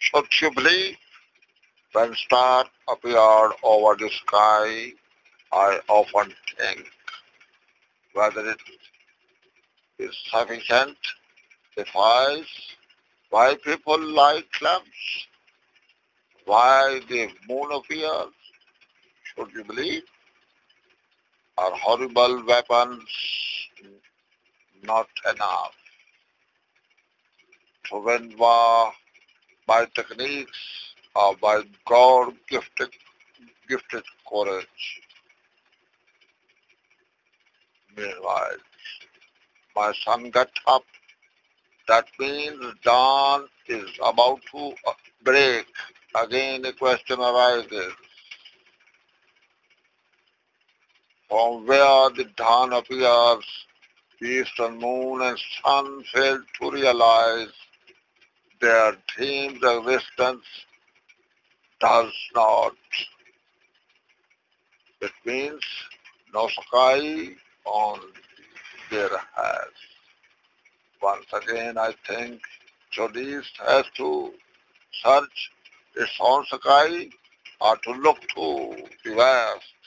Should you believe? When star appeared over the sky, I often think whether it is sufficient suffice why people light lamps, why the moon appears. Should you believe? Are horrible weapons not enough to win war by techniques or by God gifted courage? Meanwhile, my son got up. That means dawn is about to break. Again, the question arises, from where the dawn appears, the eastern moon and sun fail to realize their team's existence does not. It means no sky on their heads. Once again, I think East has to search its own sky or to look to the west